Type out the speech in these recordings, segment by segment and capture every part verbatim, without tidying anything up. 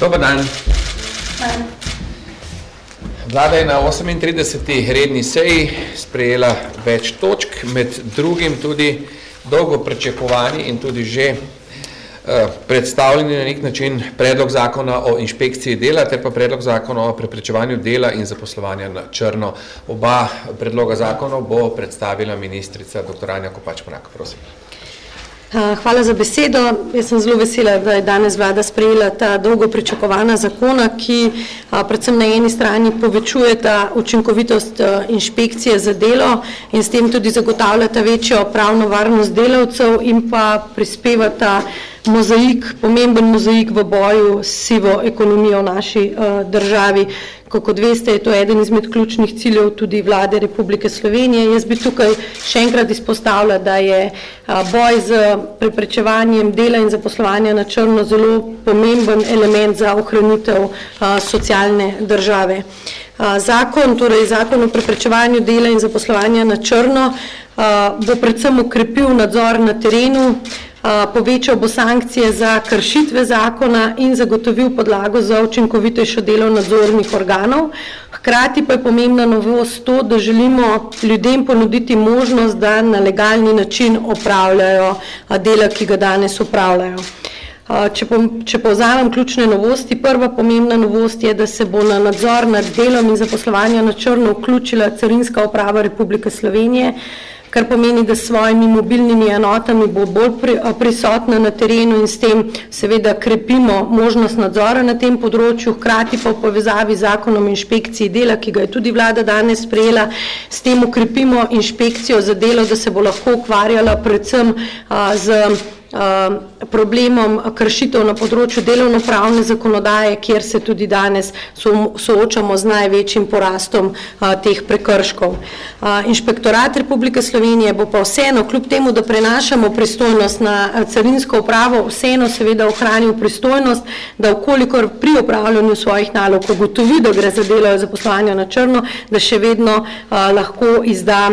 Dober dan. Vlada je na osemintrideseti redni seji sprejela več točk, med drugim tudi dolgo pričakovani in tudi že uh, predstavljeni na nek način predlog zakona o inšpekciji dela ter pa predlog zakona o preprečevanju dela in zaposlovanja na črno. Oba predloga zakonov bo predstavila ministrica doktor Anja Kopač Mrak. Prosim. Hvala za besedo. Jaz sem zelo vesela, da je danes vlada sprejela ta dolgo pričakovana zakona, ki a, predvsem na eni strani povečujeta učinkovitost a, inšpekcije za delo in s tem tudi zagotavljata večjo pravno varnost delavcev in pa prispevata mozaik, pomemben mozaik v boju s sivo ekonomijo v naši a, državi. Kot veste, je to eden izmed ključnih ciljev tudi vlade Republike Slovenije. Jaz bi tukaj še enkrat izpostavila, da je boj z preprečevanjem dela in zaposlovanja na črno zelo pomemben element za ohranitev socialne države. Zakon, torej zakon o preprečevanju dela in zaposlovanja na črno bo predvsem okrepil nadzor na terenu, povečal bo sankcije za kršitve zakona in zagotovil podlago za učinkovitejšo delo nadzornih organov. Hkrati pa je pomembna novost to, da želimo ljudem ponuditi možnost, da na legalni način opravljajo dela, ki ga danes opravljajo. Če, po, če povzamem ključne novosti, prva pomembna novost je, da se bo na nadzor nad delom in zaposlovanja na črno vključila Carinska uprava Republike Slovenije, kar pomeni, da s svojimi mobilnimi enotami bo bolj pri, prisotna na terenu in s tem seveda krepimo možnost nadzora na tem področju, hkrati pa v povezavi z zakonom o inšpekciji dela, ki ga je tudi vlada danes sprejela, s tem ukrepimo inšpekcijo za delo, da se bo lahko ukvarjala predvsem a, z problemom kršitev na področju delovnopravne zakonodaje, kjer se tudi danes soočamo z največjim porastom teh prekrškov. Inšpektorat Republike Slovenije bo pa vseeno, kljub temu, da prenašamo pristojnost na Carinsko upravo, vseeno seveda ohranil pristojnost, da vkolikor pri opravljanju svojih nalog ugotovi, da gre za delo zaposlovanja na črno, da še vedno lahko izda,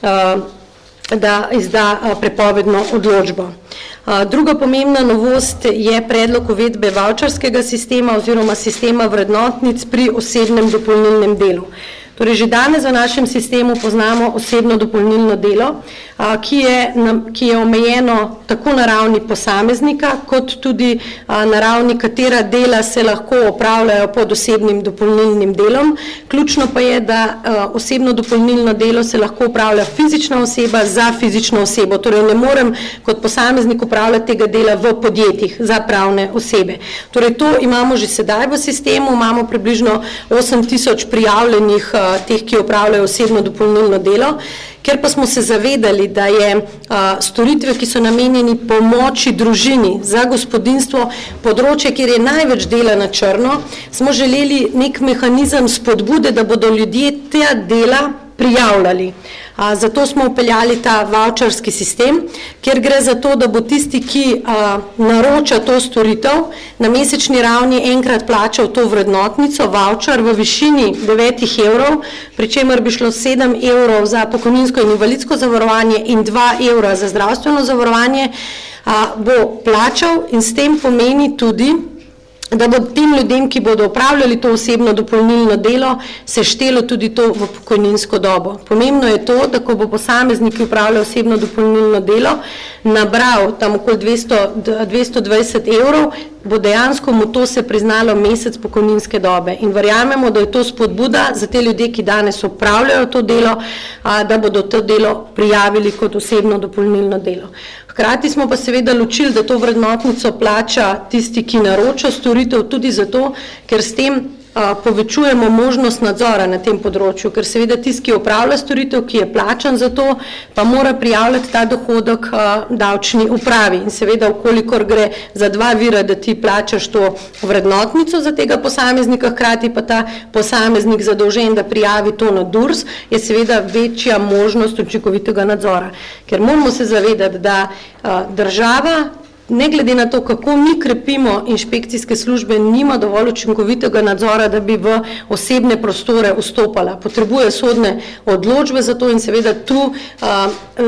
da izda prepovedno odločbo. Druga pomembna novost je predlog uvedbe vavčarskega sistema oziroma sistema vrednotnic pri osebnem dopolnilnem delu. Torej, že danes v našem sistemu poznamo osebno dopolnilno delo, ki je, ki je omejeno tako na ravni posameznika, kot tudi na ravni katera dela se lahko opravljajo pod osebnim dopolnilnim delom. Ključno pa je, da osebno dopolnilno delo se lahko opravlja fizična oseba za fizično osebo. Torej, ne morem kot posameznik opravljati tega dela v podjetjih za pravne osebe. Torej, to imamo že sedaj v sistemu, imamo približno osem tisoč prijavljenih teh, ki opravljajo osebno dopolnilno delo. Ker pa smo se zavedali, da je a, storitve, ki so namenjeni pomoči družini za gospodinjstvo, področje, kjer je največ dela na črno, smo želeli nek mehanizem spodbude, da bodo ljudje te dela prijavljali. A, zato smo upeljali ta vavčarski sistem, kjer gre za to, da bo tisti, ki a, naroča to storitev, na mesečni ravni enkrat plačal to vrednotnico, vavčar v višini devetih evrov, pri čemer bi šlo sedem evrov za pokojninsko in invalidsko zavarovanje in dva evra za zdravstveno zavarovanje, a, bo plačal in s tem pomeni tudi, da bo tem ljudem, ki bodo opravljali to osebno dopolnilno delo, se štelo tudi to v pokojninsko dobo. Pomembno je to, da ko bo posameznik, ki upravlja osebno dopolnilno delo, nabral tam okoli dvesto, dvesto dvajset evrov, bo dejansko mu to se priznalo mesec pokojninske dobe. In verjamemo, da je to spodbuda za te ljudje, ki danes opravljajo to delo, da bodo to delo prijavili kot osebno dopolnilno delo. Hkrati smo pa seveda ločili, da to vrednotnico plača tisti, ki naroča storitev, tudi zato, ker s tem a, povečujemo možnost nadzora na tem področju, ker seveda tisti, ki opravlja storitev, ki je plačan za to, pa mora prijavljati ta dohodek a, davčni upravi. In seveda, ukolikor gre za dva vira, da ti plačaš to vrednotnico za tega posameznika, hkrati pa ta posameznik zadolžen, da prijavi to na DURS, je seveda večja možnost učinkovitega nadzora. Ker moramo se zavedati, da a, država, ne glede na to, kako mi krepimo inšpekcijske službe, nima dovolj učinkovitega nadzora, da bi v osebne prostore vstopala. Potrebuje sodne odločbe za to in seveda tu a,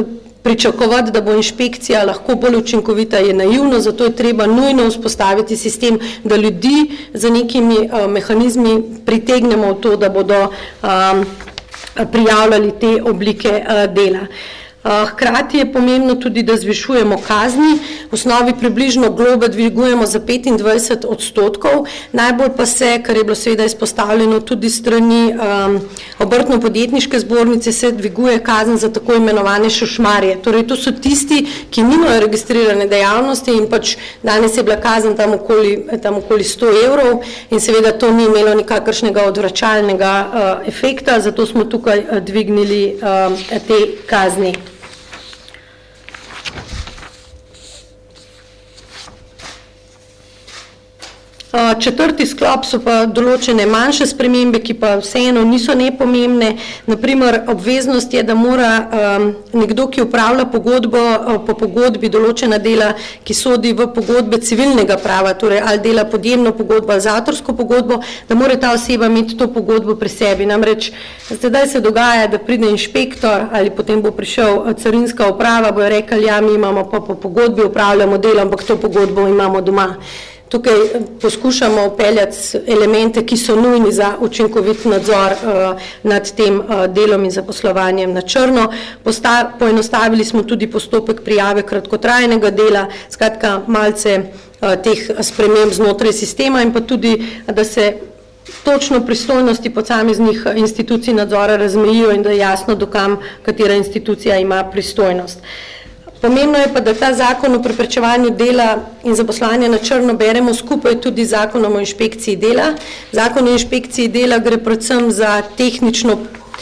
pričakovati, da bo inšpekcija lahko bolj učinkovita, je naivno, zato je treba nujno vzpostaviti sistem, da ljudi za nekimi uh, mehanizmi pritegnemo v to, da bodo um, prijavljali te oblike uh, dela. Hkrati je pomembno tudi, da zvišujemo kazni, v osnovi približno globe dvigujemo za petindvajset odstotkov, najbolj pa se, kar je bilo seveda izpostavljeno tudi strani um, obrtno-podjetniške zbornice, se dviguje kazen za tako imenovane šušmarje. Torej, to so tisti, ki nimajo registrirane dejavnosti in pač danes je bila kazen tam okoli, tam okoli sto evrov in seveda to ni imelo nikakršnega odvračalnega uh, efekta, zato smo tukaj uh, dvignili uh, te kazni. Četrti sklop so pa določene manjše spremembe, ki pa vseeno niso nepomembne. Naprimer, obveznost je, da mora um, nekdo, ki upravlja pogodbo, po pogodbi določena dela, ki sodi v pogodbe civilnega prava, torej ali dela podjemno pogodbo ali z avtorsko pogodbo, da mora ta oseba imeti to pogodbo pri sebi. Namreč, zdaj se dogaja, da pride inšpektor ali potem bo prišel carinska uprava, bojo rekli, ja, mi imamo pa po pogodbi upravljamo delo, ampak to pogodbo imamo doma. Tukaj poskušamo upeljati elemente, ki so nujni za učinkovit nadzor uh, nad tem uh, delom in zaposlovanjem na črno. Posta, poenostavili smo tudi postopek prijave kratkotrajnega dela, skratka malce uh, teh sprememb znotraj sistema in pa tudi, da se točno pristojnosti posameznih institucij nadzora razmejijo in da je jasno, dokam katera institucija ima pristojnost. Pomembno je pa, da ta zakon o preprečevanju dela in zaposlovanja na črno beremo skupaj tudi z zakonom o inšpekciji dela. Zakon o inšpekciji dela gre predvsem za tehnično,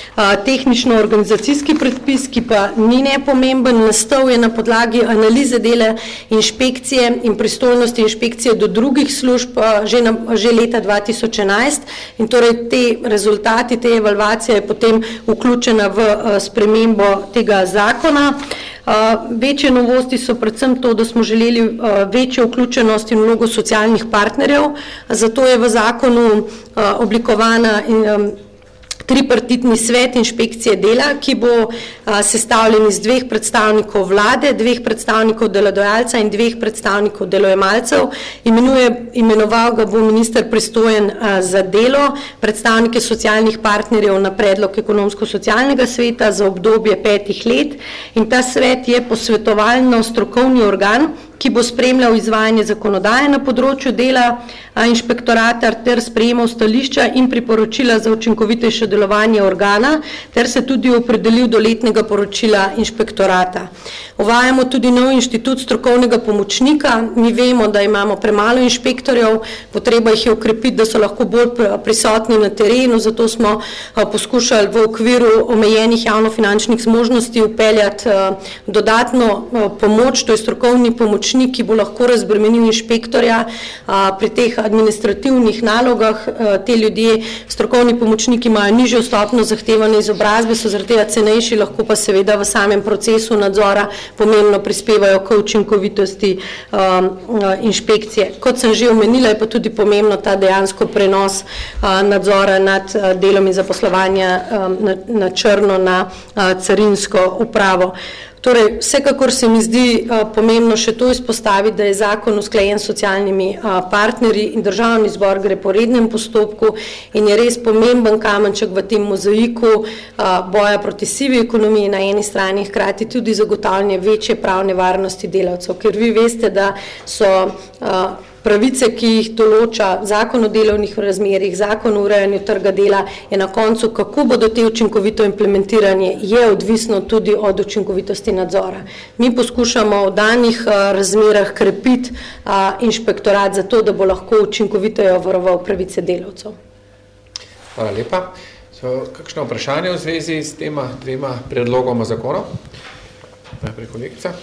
tehnično-organizacijski predpis, ki pa ni nepomemben, nastal je na podlagi analize dela inšpekcije in pristojnosti inšpekcije do drugih služb že, na, že leta dva tisoč enajst in torej te rezultati, te evalvacije je potem vključena v spremembo tega zakona. Uh, večje novosti so predvsem to, da smo želeli uh, večjo vključenost in vlogo socialnih partnerjev, zato je v zakonu uh, oblikovana in, um, tripartitni svet inšpekcije dela, ki bo a, sestavljen iz dveh predstavnikov vlade, dveh predstavnikov delodajalca in dveh predstavnikov delojemalcev. Imenuje, imenoval ga bo minister pristojen a, za delo, predstavnike socialnih partnerjev na predlog ekonomsko-socialnega sveta za obdobje petih let in ta svet je posvetovalno strokovni organ, ki bo spremljal izvajanje zakonodaje na področju dela inšpektorata ter sprejemal stališča in priporočila za učinkovitejše delovanje organa ter se tudi opredelil do letnega poročila inšpektorata. Uvajamo tudi nov inštitut strokovnega pomočnika. Mi vemo, da imamo premalo inšpektorjev, potreba jih je okrepiti, da so lahko bolj prisotni na terenu, zato smo poskušali v okviru omejenih javnofinančnih zmožnosti upeljati dodatno pomoč, to je strokovni pomočnik, ki bo lahko razbremenil inšpektorja a, pri teh administrativnih nalogah. A, te ljudje, strokovni pomočniki imajo nižjo stopnjo zahtevane izobrazbe, so zaradi tega cenejši, lahko pa seveda v samem procesu nadzora pomembno prispevajo k učinkovitosti a, a, inšpekcije. Kot sem že omenila, je pa tudi pomembno ta dejansko prenos a, nadzora nad a, delom in zaposlovanja a, na, na črno na a, carinsko upravo. Torej, vsekakor se mi zdi a, pomembno še to izpostaviti, da je zakon usklajen s socialnimi a, partnerji in državni zbor gre po rednem postopku in je res pomemben kamenček v tem mozaiku a, boja proti sivi ekonomiji na eni strani, hkrati tudi zagotavljanje večje pravne varnosti delavcev, ker vi veste, da so a, pravice, ki jih določa zakon o delovnih razmerjih, zakon o urejanju trga dela, je na koncu, kako bodo te učinkovito implementiranje, je odvisno tudi od učinkovitosti nadzora. Mi poskušamo v danih razmerah krepiti inšpektorat za to, da bo lahko učinkovito varoval pravice delavcev. Hvala lepa. So, kakšno vprašanje v zvezi s tema dvema predlogoma zakonov? Najprej kolegica.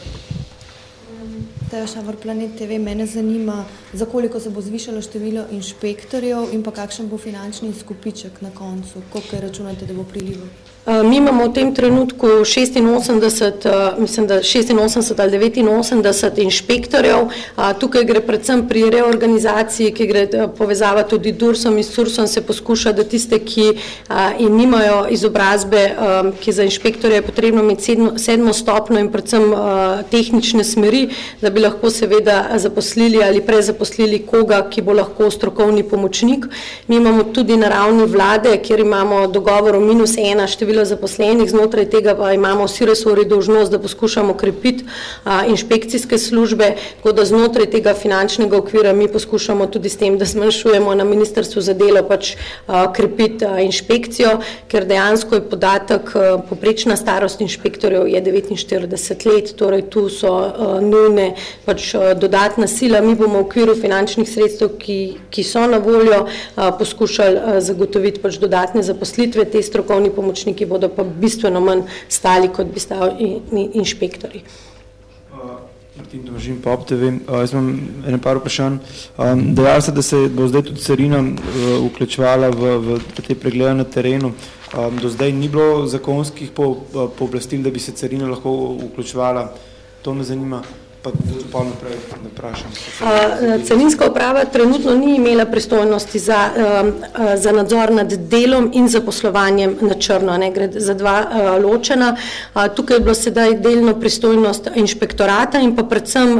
Teja Šavor, Planet te ve, mene zanima, za koliko se bo zvišalo število inšpektorjev in pa kakšen bo finančni izkupiček na koncu, koliko računate, da bo prilivo? Mi imamo v tem trenutku šestinosemdeset, mislim, da šestinosemdeset ali devetinosemdeset inšpektorjev. Tukaj gre predvsem pri reorganizaciji, ki gre povezava tudi DURSom in SURSom, se poskuša, da tiste, ki in nimajo izobrazbe, ki za inšpektorje je potrebno imeti sedmo stopnjo in predvsem tehnične smeri, da bi lahko seveda zaposlili ali prezaposlili koga, ki bo lahko strokovni pomočnik. Mi imamo tudi na ravni vlade, kjer imamo dogovor o minus ena število zaposlenih, znotraj tega pa imamo vsi resorji dolžnost, da poskušamo krepiti a, inšpekcijske službe, tako da znotraj tega finančnega okvira mi poskušamo tudi s tem, da zmanjšujemo na ministrstvu za delo pač a, krepiti a, inšpekcijo, ker dejansko je podatek, a, poprečna starost inšpektorjev je devetinštirideset let, torej tu so a, nujne pač a, dodatna sila. Mi bomo v okviru finančnih sredstev, ki, ki so na voljo, a, poskušali a, zagotoviti pač dodatne zaposlitve, te strokovni pomočniki bodo pa bistveno manj stali, kot bi stali inšpektori. Martin Tomažin, Pop T V. Jaz imam ene par vprašanj. Dejali ste, da se bo zdaj tudi carina vključevala v, v te preglede na terenu. Do zdaj ni bilo zakonskih pooblastil, da bi se carina lahko vključevala. To me zanima. Pa pa naprej ne vprašam. Carinska uprava trenutno ni imela pristojnosti za, za nadzor nad delom in zaposlovanjem na črno, ne, gre za dva ločena. Tukaj je bilo sedaj delno pristojnost inšpektorata in pa predvsem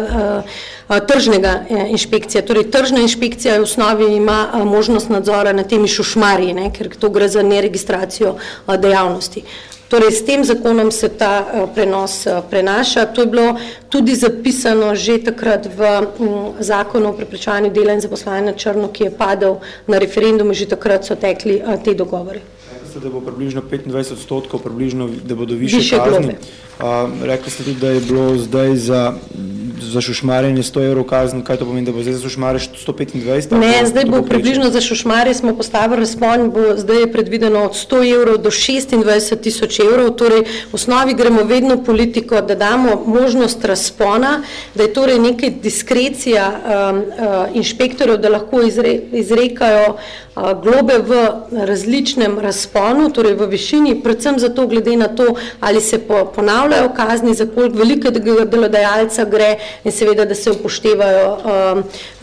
tržnega inšpekcija. Torej, tržna inšpekcija v osnovi ima možnost nadzora nad temi šušmarji, ne, ker to gre za neregistracijo dejavnosti. Torej, s tem zakonom se ta prenos prenaša. To je bilo tudi zapisano že takrat v zakonu o preprečevanju dela in zaposlovanja na črno, ki je padel na referendumu, že takrat so tekli te dogovore. Rekli ste, da bo približno petindvajset odstotkov, približno, da bodo više kazni. Rekli ste tudi, da je bilo zdaj za za šušmarjenje sto evrov kazen, kaj to pomeni, da bo zdaj za šušmarje sto petindvajset? Ne, zdaj bo približno za šušmarje smo postavili razpon, bo zdaj je predvideno od sto evrov do šestindvajset tisoč evrov, torej v osnovi gremo vedno politiko, da damo možnost razpona, da je torej nekaj diskrecija um, uh, inšpektorjev, da lahko izre, izrekajo uh, globe v različnem razponu, torej v višini, predvsem zato glede na to, ali se po, ponavljajo kazni, za koliko velikega delodajalca gre, in seveda, da se upoštevajo, uh,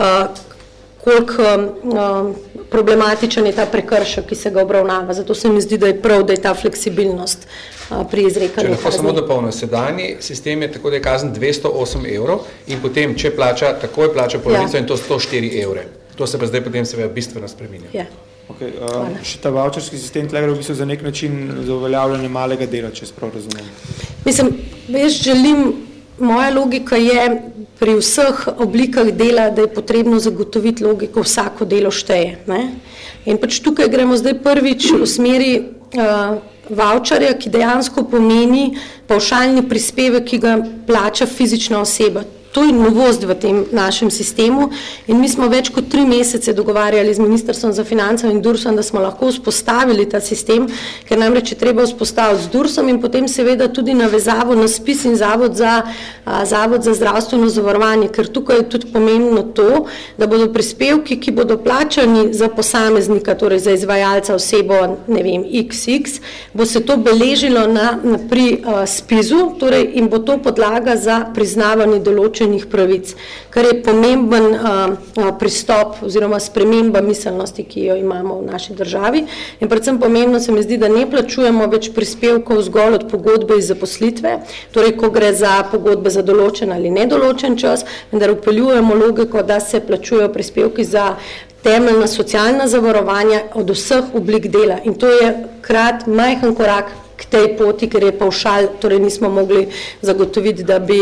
uh, koliko uh, problematičen je ta prekršek, ki se ga obravnava. Zato se mi zdi, da je prav, da je ta fleksibilnost uh, pri izrekanju kazni. Če lahko samo dopolnim, sedanji sistem je tako, da je kazen dvesto osem evrov in potem, če plača, takoj plača polovico, ja. In to sto štiri evre. To se pa zdaj potem seveda bistveno spreminja. Ja. Okay, uh, še ta voucherski sistem tle gre v bistvu za nek način za uveljavljanje malega dela, če sprav razumem. Mislim, jaz želim, moja logika je pri vseh oblikah dela, da je potrebno zagotoviti logiko, vsako delo šteje. Ne? In pač tukaj gremo zdaj prvič v smeri uh, voucherja, ki dejansko pomeni pavšalni prispevek, ki ga plača fizična oseba. To je novost v tem našem sistemu in mi smo več kot tri mesece dogovarjali z Ministrstvom za finance in DURSom, da smo lahko vzpostavili ta sistem, ker namreč je treba vzpostaviti z DURSom in potem seveda tudi navezavo na SPIZ in Zavod za, a, Zavod za zdravstveno zavarovanje, ker tukaj je tudi pomembno to, da bodo prispevki, ki bodo plačani za posameznika, torej za izvajalca osebo, ne vem, iks iks, bo se to beležilo na, na, pri a, SPIZ-u, torej in bo to podlaga za priznavanje določenih pravic, kar je pomemben a, a, pristop oziroma sprememba miselnosti, ki jo imamo v naši državi. In predvsem pomembno se mi zdi, da ne plačujemo več prispevkov zgolj od pogodbe iz zaposlitve, torej ko gre za pogodbe za določen ali nedoločen čas, vendar vpeljujemo logiko, da se plačujejo prispevki za temeljna socialna zavarovanja od vseh oblik dela. In to je krat majhen korak k tej poti, ker je pavšal, torej nismo mogli zagotoviti, da bi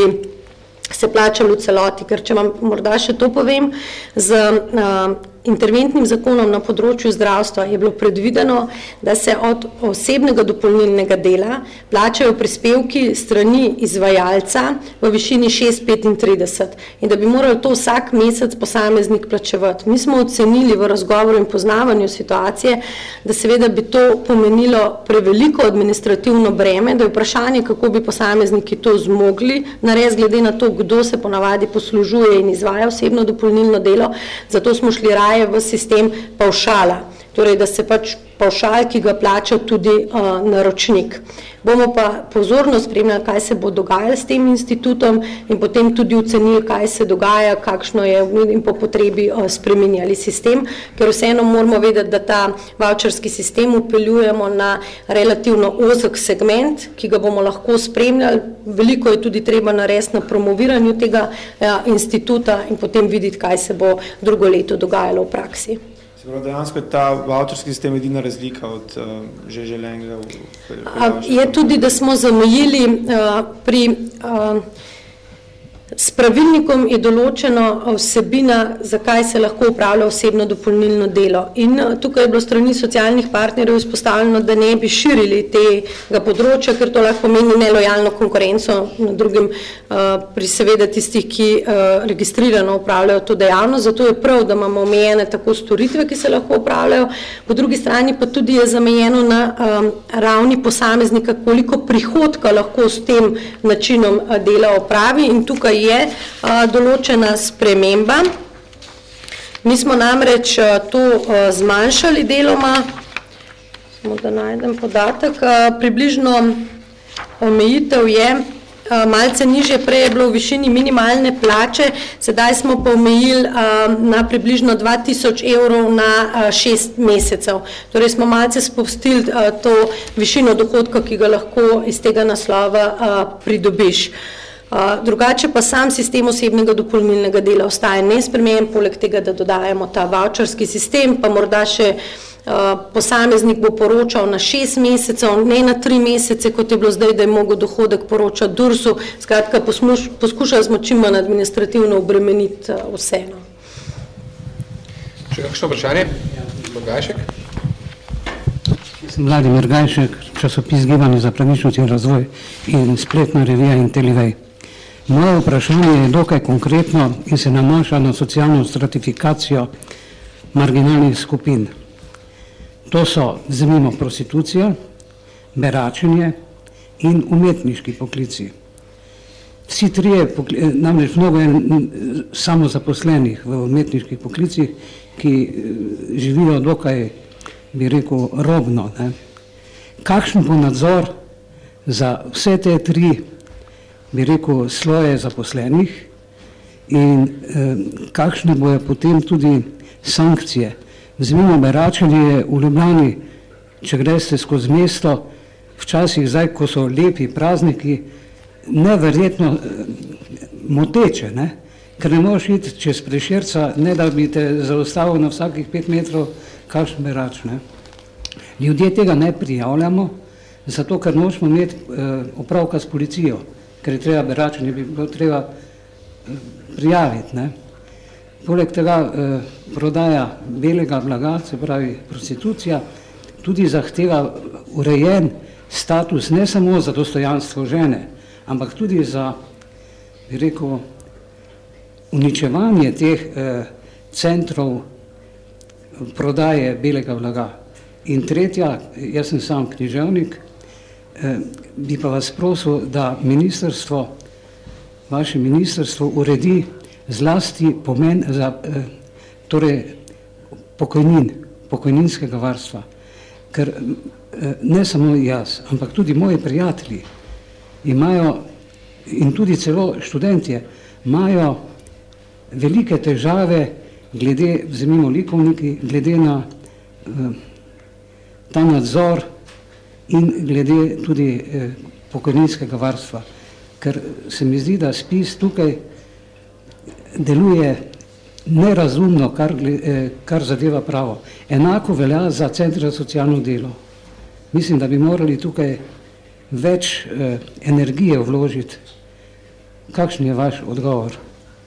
se plačali v celoti, ker če vam morda še to povem, z uh, interventnim zakonom na področju zdravstva je bilo predvideno, da se od osebnega dopolnilnega dela plačajo prispevki strani izvajalca v višini šest petintrideset in da bi morali to vsak mesec posameznik plačevati. Mi smo ocenili v razgovoru in poznavanju situacije, da seveda bi to pomenilo preveliko administrativno breme, da je vprašanje, kako bi posamezniki to zmogli, nares glede na to, kdo se ponavadi poslužuje in izvaja osebno dopolnilno delo, zato smo šli raje v sistem pavšala. torej da se pač pavšal, ki ga plača tudi uh, naročnik. Bomo pa pozorno spremljali, kaj se bo dogajalo s tem institutom in potem tudi ocenili, kaj se dogaja, kakšno je in po potrebi uh, spremenjali sistem, ker vseeno moramo vedeti, da ta vavčerski sistem upeljujemo na relativno ozek segment, ki ga bomo lahko spremljali. Veliko je tudi treba narediti na promoviranju tega uh, instituta in potem videti, kaj se bo drugo leto dogajalo v praksi. Dejansko je ta vavčerski sistem edina razlika od uh, že želenega. Je tudi, da smo zamejili uh, pri uh, s pravilnikom je določena vsebina, zakaj se lahko upravlja osebno dopolnilno delo. In tukaj je bilo strani socialnih partnerjev izpostavljeno, da ne bi širili tega področja, ker to lahko pomeni nelojalno konkurenco na drugim pri seveda tistih, ki registrirano upravljajo to dejavnost. Zato je prav, da imamo omejene tako storitve, ki se lahko upravljajo, po drugi strani pa tudi je zamejeno na ravni posameznika, koliko prihodka lahko s tem načinom dela opravi in tukaj je a, določena sprememba. Mi smo namreč a, to a, zmanjšali deloma, samo da najdem podatek, a, približno omejitev je a, malce nižje, prej je bilo v višini minimalne plače, sedaj smo pa omejili a, na približno dva tisoč evrov na a, šest mesecev. Torej smo malce spustili a, to višino dohodka, ki ga lahko iz tega naslova a, pridobiš. Uh, drugače pa sam sistem osebnega dopolnilnega dela ostaja nespremenjen, poleg tega, da dodajamo ta vavčerski sistem, pa morda še uh, posameznik bo poročal na šest mesecev, ne na tri mesece, kot je bilo zdaj, da je mogel dohodek poročati DURS-u, skratka posmuš, poskušali smo čim manj administrativno obremeniti uh, vseeno. Še kakšno vprašanje? Gajšek? Vladimir Gajšek, časopis Gibanje za pravičnost in razvoj in spletna revija Intelivej. Moje vprašanje je dokaj konkretno in se nanaša na socialno stratifikacijo marginalnih skupin. To so, vzemimo, prostitucija, beračenje in umetniški poklici. Vsi trije, namreč mnogo je samozaposlenih v umetniških poklicih, ki živijo dokaj, bi rekel, robno. Ne? Kakšen bo nadzor za vse te tri, bi rekel, sloje zaposlenih in eh, kakšne bojo potem tudi sankcije. Vzemimo beračenje v Ljubljani, če greste skozi mesto, včasih zdaj, ko so lepi prazniki, neverjetno eh, moteče, ne? Ker ne možeš iti čez Prešerca, ne da bi te zaustavil na vsakih pet metrov kakšen berač. Ne? Ljudje tega ne prijavljamo, zato ker nočemo imeti eh, opravka s policijo, ker je treba beračenje, bi bilo treba eh, prijaviti. Ne? Poleg tega eh, prodaja belega blaga, se pravi prostitucija, tudi zahteva urejen status ne samo za dostojanstvo žene, ampak tudi za, bi rekel, uničevanje teh eh, centrov prodaje belega blaga. In tretja, jaz sem sam književnik, eh, bi pa vas prosil, da ministrstvo, vaše ministrstvo uredi zlasti pomen za eh, torej pokojnin, pokojninskega varstva. Ker eh, ne samo jaz, ampak tudi moji prijatelji imajo in tudi celo študentje imajo velike težave glede, vzemimo likovniki, glede na eh, ta nadzor in glede tudi eh, pokojninskega varstva. Ker se mi zdi, da spis tukaj deluje nerazumno, kar, eh, kar zadeva pravo. Enako velja za centre za socialno delo. Mislim, da bi morali tukaj več eh, energije vložiti. Kakšen je vaš odgovor?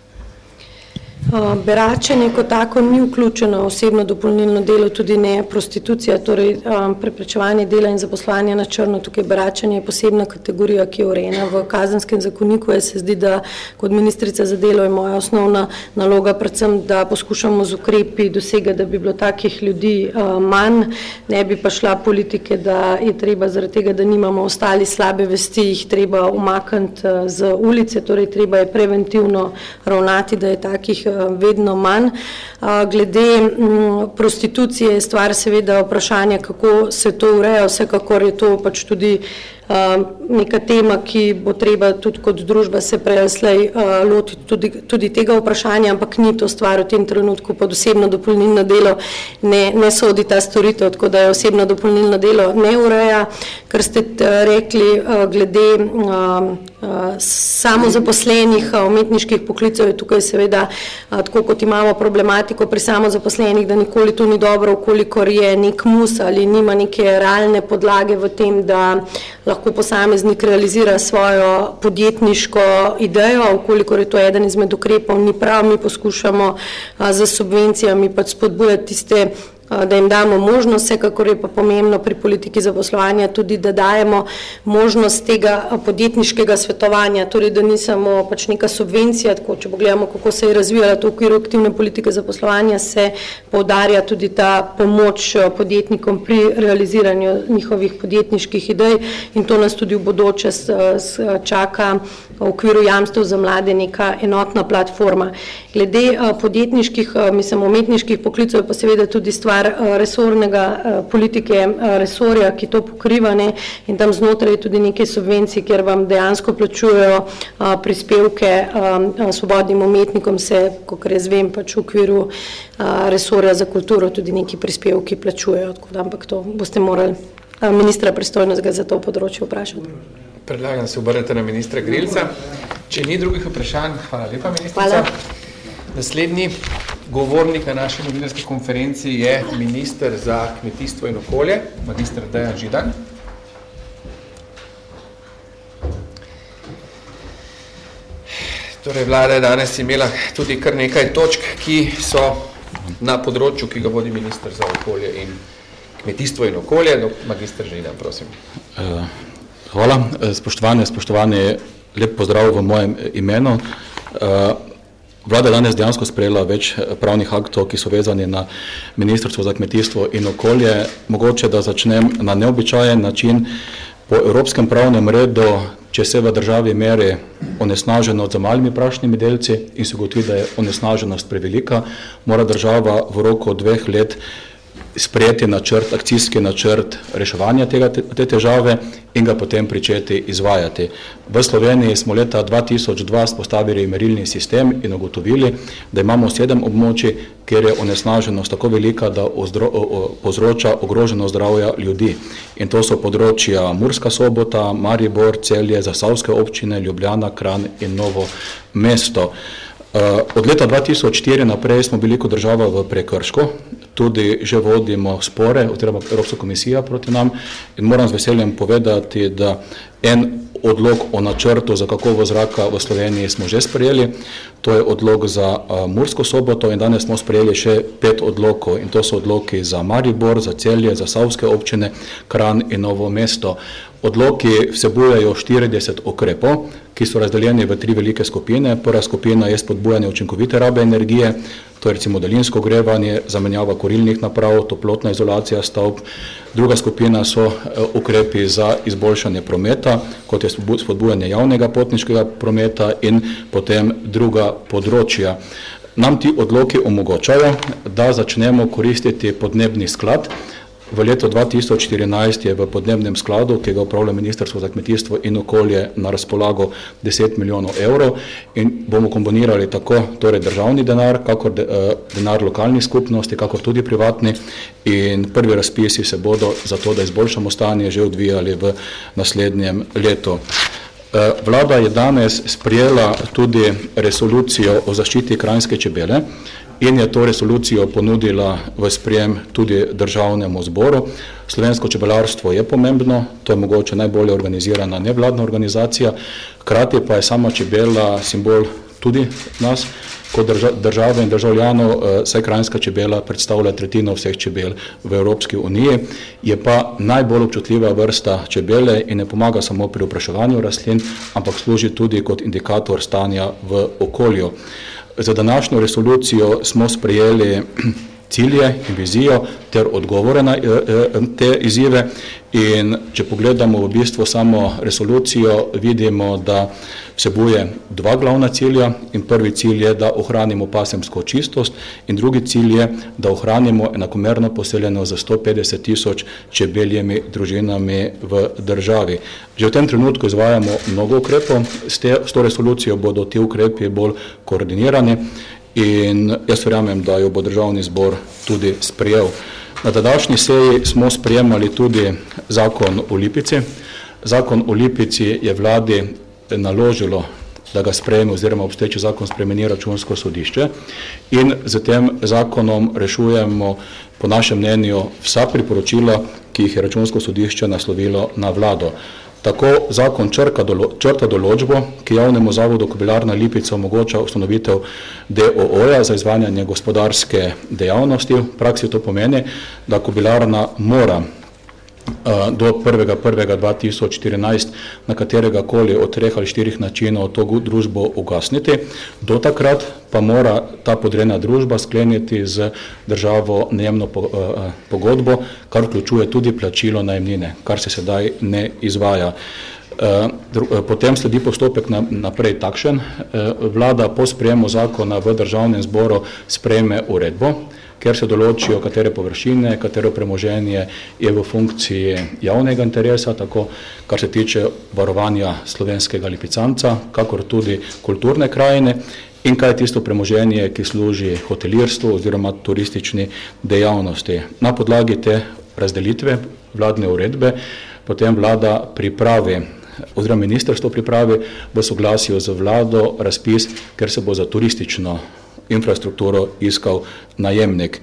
Beračenje kot tako ni vključeno v osebno dopolnilno delo, tudi ne prostitucija, torej um, preprečevanje dela in zaposlovanje na črno. Tukaj beračenje je posebna kategorija, ki je urejena v Kazenskem zakoniku. Jaz se zdi, da kot ministrica za delo je moja osnovna naloga predvsem, da poskušamo z ukrepi dosegati, da bi bilo takih ljudi uh, manj, ne bi pa šla politike, da je treba zaradi tega, da nimamo ostali slabe vesti, jih treba umakniti uh, z ulice, torej treba je preventivno ravnati, da je takih vedno manj. Glede prostitucije je stvar seveda vprašanja, kako se to ureja, vsekakor je to pač tudi neka tema, ki bo treba tudi kot družba se preslej lotiti tudi, tudi tega vprašanja, ampak ni to stvar v tem trenutku pod osebno dopolnilno delo, ne, ne sodi ta storitev, tako da je osebno dopolnilno delo ne ureja, kar ste rekli glede samozaposlenih umetniških poklicev, je tukaj seveda tako kot imamo problematiko pri samozaposlenih, da nikoli to ni dobro, ukolikor je nek mus ali nima neke realne podlage v tem, da lahko posameznik realizira svojo podjetniško idejo, ukolikor je to eden izmed ukrepov, ni prav, mi poskušamo za subvencijami pač spodbujati tiste, da jim damo možnost, vsekakor je pa pomembno pri politiki zaposlovanja tudi, da dajemo možnost tega podjetniškega svetovanja, torej da ni samo pač neka subvencija, tako če pogledamo, kako se je razvijala to v okviru aktivne politike zaposlovanja, se poudarja tudi ta pomoč podjetnikom pri realiziranju njihovih podjetniških idej in to nas tudi v bodoče čaka v okviru jamstev za mlade neka enotna platforma. Glede podjetniških, mislim, umetniških poklicev pa seveda tudi stvar resornega politike resorja, ki to pokriva, ne, in tam znotraj tudi neke subvencije, kjer vam dejansko plačujejo prispevke svobodnim umetnikom, se, kakor jaz vem, pač v okviru resorja za kulturo tudi neki prispevki plačujejo, tako da, ampak to boste morali ministra pristojnega za to področje vprašati. Predlagam, se obrnete na ministra Grilca. Če ni drugih vprašanj, hvala lepa, ministrica. Hvala. Naslednji govornik na naši novinarski konferenci je minister za kmetijstvo in okolje, magister Dejan Židan. Torej, vlada je danes imela tudi kar nekaj točk, ki so na področju, ki ga vodi minister za okolje in kmetijstvo in okolje. Magister Židan, prosim. Uh. Hvala, spoštovane, spoštovane, lep pozdrav v mojem imenu. Vlada je danes dejansko sprejela več pravnih aktov, ki so vezani na Ministrstvo za kmetijstvo in okolje. Mogoče, da začnem na neobičajen način. Po evropskem pravnem redu, če se v državi meri onesnaženost z malimi prašnimi delci in se ugotovi, da je onesnaženost prevelika, mora država v roku dveh let sprejeti načrt, akcijski načrt reševanja tega, te težave in ga potem pričeti izvajati. V Sloveniji smo leta dva tisoč dva spostavili merilni sistem in ugotovili, da imamo sedem območij, kjer je onesnaženost tako velika, da ozdro, o, povzroča ogroženo zdravja ljudi. In to so področja Murska Sobota, Maribor, Celje, Zasavske občine, Ljubljana, Kranj in Novo mesto. Od leta dva tisoč štiri naprej smo bili kot država v prekršku, tudi že vodimo spore, oziroma Evropska komisija proti nam in moram z veseljem povedati, da en odlog o načrtu za kakovost zraka v Sloveniji smo že sprejeli, to je odlog za Mursko Soboto in danes smo sprejeli še pet odlokov in to so odloki za Maribor, za Celje, za Zasavske občine, Kranj in Novo mesto. Odloki vsebujejo štirideset ukrepov, ki so razdeljeni v tri velike skupine. Prva skupina je spodbujanje učinkovite rabe energije, to je recimo daljinsko ogrevanje, zamenjava kurilnih naprav, toplotna izolacija stavb. Druga skupina so ukrepi za izboljšanje prometa, kot je spodbujanje javnega potniškega prometa in potem druga področja. Nam ti odloki omogočajo, da začnemo koristiti podnebni sklad. V letu dva tisoč štirinajst je v podnebnem skladu, ki ga upravlja Ministrstvo za kmetijstvo in okolje, na razpolago deset milijonov evrov in bomo kombinirali tako torej državni denar, kakor de, denar lokalnih skupnosti, kakor tudi privatni in prvi razpisi se bodo za to, da izboljšamo stanje, že odvijali v naslednjem letu. Vlada je danes sprejela tudi resolucijo o zaščiti kranjske čebele in je to resolucijo ponudila v sprejem tudi državnemu zboru. Slovensko čebelarstvo je pomembno, to je mogoče najbolje organizirana nevladna organizacija, hkrati pa je sama čebela simbol tudi nas, kot države in državljanov, saj kranjska čebela predstavlja tretjino vseh čebel v Evropski uniji, je pa najbolj občutljiva vrsta čebele in ne pomaga samo pri opraševanju rastlin, ampak služi tudi kot indikator stanja v okolju. Za današnjo resolucijo smo sprejeli cilje in vizijo ter odgovore na te izzive. In če pogledamo v bistvu samo resolucijo, vidimo, da vsebuje dva glavna cilja in prvi cilj je, da ohranimo pasemsko čistost in drugi cilj je, da ohranimo enakomerno poseljeno za sto petdeset tisoč čebeljimi družinami v državi. Že v tem trenutku izvajamo mnogo ukrepov, s, te, s to resolucijo bodo ti ukrepi bolj koordinirani in jaz verjamem, da jo bo državni zbor tudi sprejel. Na današnji seji smo sprejemali tudi zakon o Lipici. Zakon o Lipici je vladi naložilo, da ga sprejme oziroma obstoječi zakon spremeni Računsko sodišče in z tem zakonom rešujemo po našem mnenju vsa priporočila, ki jih je Računsko sodišče naslovilo na vlado. Tako zakon črka dolo, črta določbo, ki javnemu zavodu Kobilarna Lipica omogoča ustanovitev D O O-ja za izvajanje gospodarske dejavnosti. V praksi to pomeni, da Kobilarna mora do prvega prvega dva tisoč štirinajst na katerega koli od treh ali štirih načinov to družbo ugasniti. Do takrat pa mora ta podrejena družba skleniti z državo najemno pogodbo, kar vključuje tudi plačilo najemnine, kar se sedaj ne izvaja. Potem sledi postopek naprej takšen. Vlada po sprejemu zakona v državnem zboru sprejme uredbo, ker se določijo, katere površine, katero premoženje je v funkciji javnega interesa, tako kar se tiče varovanja slovenskega lipicanca, kakor tudi kulturne krajine in kaj je tisto premoženje, ki služi hotelirstvu oziroma turistični dejavnosti. Na podlagi te razdelitve vladne uredbe potem vlada pripravi oziroma ministrstvo pripravi v soglasju z vlado razpis, ker se bo za turistično infrastrukturo iskal najemnik.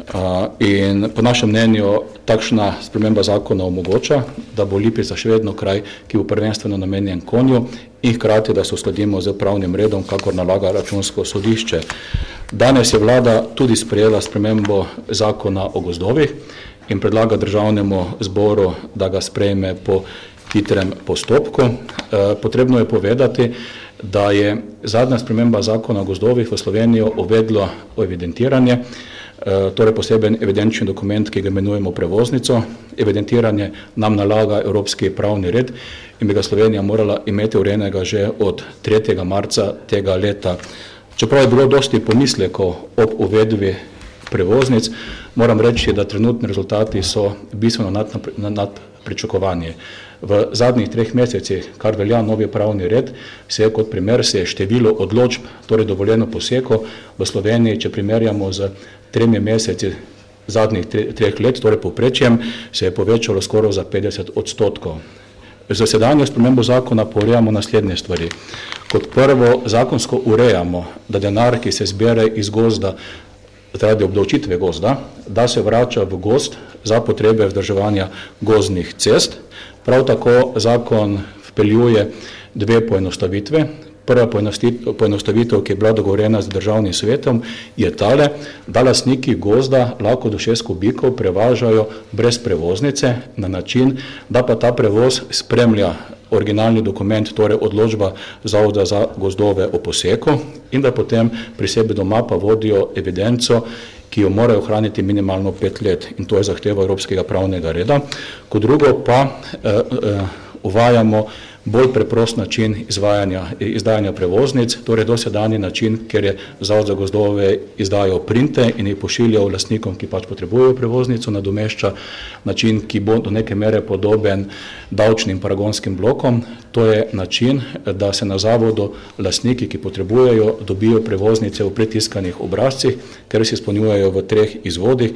In po našem mnenju takšna sprememba zakona omogoča, da bo Lipica še vedno kraj, ki bo prvenstveno namenjen konju in hkrati, da se uskladimo z pravnim redom, kakor nalaga Računsko sodišče. Danes je vlada tudi sprejela spremembo zakona o gozdovih in predlaga državnemu zboru, da ga sprejme po hitrem postopku. Potrebno je povedati, da je zadnja sprememba zakona o gozdovih v Slovenijo uvedlo evidentiranje, torej poseben evidenčni dokument, ki ga imenujemo prevoznico. Evidentiranje nam nalaga evropski pravni red in bi ga Slovenija morala imeti urejenega že od tretjega marca tega leta. Čeprav je bilo dosti pomislekov ob uvedbi prevoznic, moram reči, da trenutni rezultati so bistveno nad, nad pričakovanje. V zadnjih treh mesecih, kar velja novi pravni red, se je kot primer se je število odločb, torej dovoljeno poseko v Sloveniji, če primerjamo z tremi meseci zadnjih tre, treh let, torej povprečjem, se je povečalo skoraj za petdeset odstotkov. Za sedanjo spremembo zakona pa urejamo naslednje stvari. Kot prvo, zakonsko urejamo, da denar, ki se zbere iz gozda, zaradi obdavčitve gozda, da se vrača v gozd za potrebe vzdrževanja gozdnih cest. Prav tako zakon vpeljuje dve poenostavitve. Prva poenostavitev, ki je bila dogovorjena z državnim svetom, je tale, da lastniki gozda lahko do šest kubikov prevažajo brez prevoznice na način, da pa ta prevoz spremlja originalni dokument, torej odločba Zavoda za gozdove o poseku in da potem pri sebi doma pa vodijo evidenco, ki jo morajo ohraniti minimalno pet let in to je zahteva Evropskega pravnega reda. Kot drugo pa eh, eh, uvajamo bolj preprost način izvajanja, izdajanja prevoznic, torej dosedanji način, ker je Zavod za gozdove izdajal printe in jih pošiljal lastnikom, ki pač potrebujejo prevoznico, nadomešča način, ki bo do neke mere podoben davčnim paragonskim blokom. To je način, da se na zavodu lastniki, ki potrebujejo, dobijo prevoznice v pretiskanih obrazcih, ker se izpolnjujejo v treh izvodih.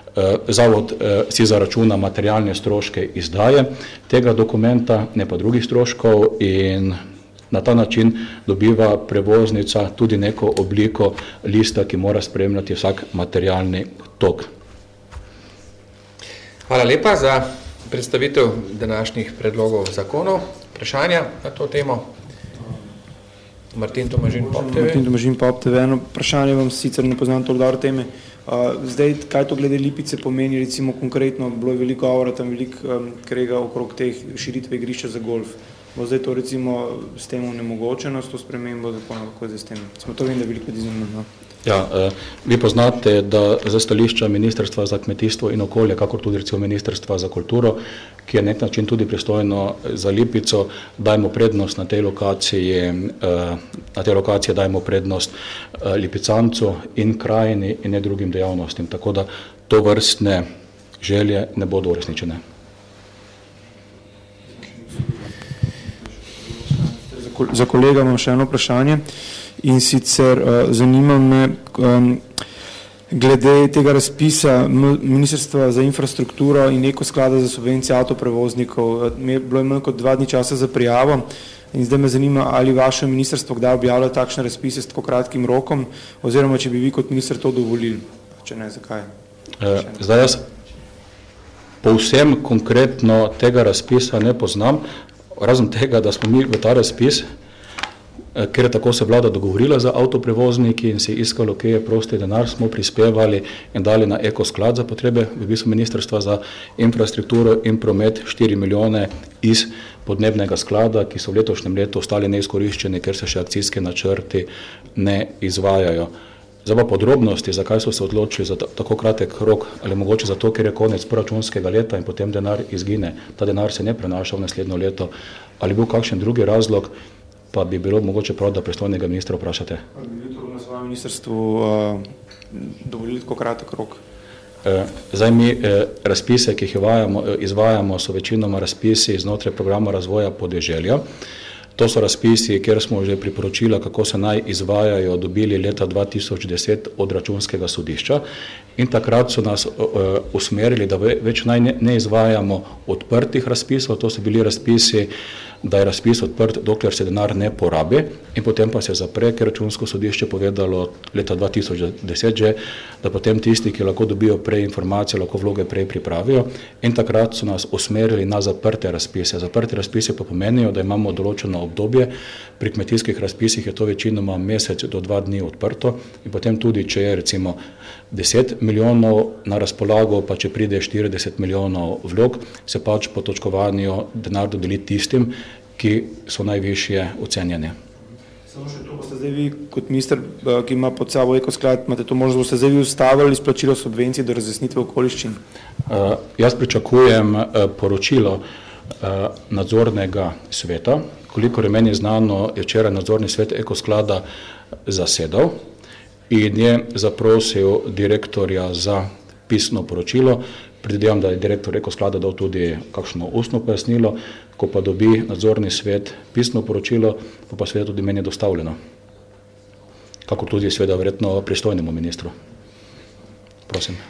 Zavod si zaračuna materialne stroške izdaje tega dokumenta, ne pa drugih stroškov in na ta način dobiva prevoznica tudi neko obliko lista, ki mora spremljati vsak materialni tok. Hvala lepa za predstavitev današnjih predlogov zakonov. Vprašanja na to temo? Martin Tomažin, Pop T V. Martin Tomažin, Pop T V. Eno vprašanje vam sicer ne poznam toliko dobro teme. Uh, zdaj, kaj to glede Lipice pomeni, recimo konkretno, bilo je veliko govora, tam veliko um, krega okrog teh širitve igrišča za golf. bo zdaj to recimo s tem onemogočeno, s to spremembo zakona, kako je zdaj s tem? Smo to vem, da veliko ljudi zanima. Ja, eh, vi poznate, da za stališča Ministrstva za kmetijstvo in okolje, kakor tudi recimo Ministrstva za kulturo, ki je nek način tudi pristojno za Lipico, dajmo prednost na tej lokaciji, eh, na tej lokaciji dajmo prednost eh, Lipicancu in krajini in ne drugim dejavnostim, tako da to vrstne želje ne bodo uresničene. Za kolega imam še eno vprašanje in sicer uh, zanima me um, glede tega razpisa Ministrstva za infrastrukturo in Ekosklada za subvencije avtoprevoznikov. Je bilo manj kot dva dni časa za prijavo in zdaj me zanima, ali vaše ministrstvo kdaj objavlja takšne razpise s tako kratkim rokom oziroma če bi vi kot minister to dovolili, če ne, zakaj? Uh, zdaj jaz povsem konkretno tega razpisa ne poznam, razen tega, da smo mi v ta razpis, ker je tako se vlada dogovorila za avtoprevozniki in si iskalo, kje je prosti denar, smo prispevali in dali na Ekosklad za potrebe v bistvu Ministrstva za infrastrukturo in promet štiri milijone iz podnebnega sklada, ki so v letošnjem letu ostali neizkoriščeni, ker se še akcijski načrti ne izvajajo. Zdaj pa podrobnosti, zakaj so se odločili za tako kratek rok, ali mogoče zato, ker je konec proračunskega leta in potem denar izgine. Ta denar se ne prenaša v naslednjo leto. Ali bil kakšen drugi razlog, pa bi bilo mogoče prav, da pristojnega ministra vprašate. Ali bi to na svojem ministrstvu uh, dovolili tako kratek rok? Zdaj mi razpise, ki jih izvajamo, so večinoma razpisi znotraj programa razvoja podeželja. To so razpisi, kjer smo že priporočila, kako se naj izvajajo, dobili leta dva tisoč deset od Računskega sodišča in takrat so nas uh, usmerili, da več naj ne, ne izvajamo odprtih razpisov, to so bili razpisi, da je razpis odprt, dokler se denar ne porabi in potem pa se zapre, ker Računsko sodišče povedalo leta dva tisoč deset že, da potem tisti, ki lahko dobijo prej informacije, lahko vloge prej pripravijo in takrat so nas usmerili na zaprte razpise. Zaprte razpise pa pomenijo, da imamo določeno obdobje, pri kmetijskih razpisih je to večinoma mesec do dva dni odprto in potem tudi, če je recimo deset milijonov na razpolago, pa če pride štirideset milijonov vlog, se pač po točkovanju denar dodeli tistim, ki so najvišje ocenjene. Samo še to, boste zdaj vi kot minister, ki ima pod sabo Ekosklad, imate to možnost, boste zdaj vi ustavili izplačilo subvencij do razjasnitve okoliščin? Uh, jaz pričakujem uh, poročilo uh, nadzornega sveta. Kolikor je meni znano, je včeraj nadzorni svet Ekosklada zasedal in je zaprosil direktorja za pisno poročilo. Predvidevam, da je direktor Ekosklada dal tudi kakšno ustno pojasnilo, ko pa dobi nadzorni svet pisno poročilo, pa pa seveda tudi meni dostavljeno. Kako tudi seveda verjetno pristojnemu ministru. Prosim.